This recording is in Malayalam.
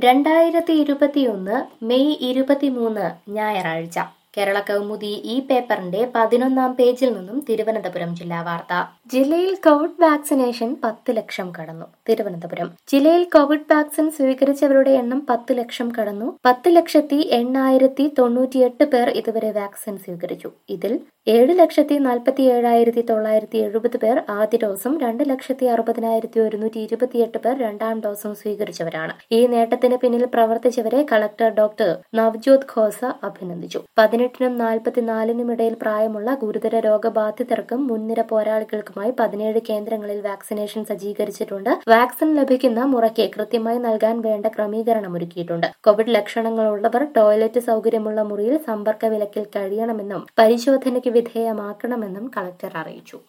2021 മെയ് 23 ഞായറാഴ്ച കേരള കൗമുദി ഈ പേപ്പറിന്റെ 11-ാം പേജിൽ നിന്നും തിരുവനന്തപുരം ജില്ലാ വാർത്ത. ജില്ലയിൽ കോവിഡ് വാക്സിനേഷൻ 10 ലക്ഷം കടന്നു. തിരുവനന്തപുരം ജില്ലയിൽ കോവിഡ് വാക്സിൻ സ്വീകരിച്ചവരുടെ എണ്ണം 10 ലക്ഷം കടന്നു. 10,08,98 പേർ ഇതുവരെ വാക്സിൻ സ്വീകരിച്ചു. ഇതിൽ 7,47,970 പേർ ആദ്യ ഡോസും 2,60,128 പേർ രണ്ടാം ഡോസും സ്വീകരിച്ചവരാണ്. ഈ നേട്ടത്തിന് പിന്നിൽ പ്രവർത്തിച്ചവരെ കളക്ടർ ഡോക്ടർ നവ്ജോത് ഖോസ അഭിനന്ദിച്ചു. 18-നും 44-നും ഇടയിൽ പ്രായമുള്ള ഗുരുതര രോഗബാധിതർക്കും മുൻനിര പോരാളികൾക്കുമായി 17 കേന്ദ്രങ്ങളിൽ വാക്സിനേഷൻ സജ്ജീകരിച്ചിട്ടുണ്ട്. വാക്സിൻ ലഭിക്കുന്ന മുറയ്ക്ക് കൃത്യമായി നൽകാൻ വേണ്ട ക്രമീകരണം ഒരുക്കിയിട്ടുണ്ട്. കോവിഡ് ലക്ഷണങ്ങളുള്ളവർ ടോയ്ലറ്റ് സൗകര്യമുള്ള മുറിയിൽ സമ്പർക്ക വിലക്കിൽ കഴിയണമെന്നും പരിശോധനയ്ക്ക് വിധേയമാക്കണമെന്നും കളക്ടർ അറിയിച്ചു.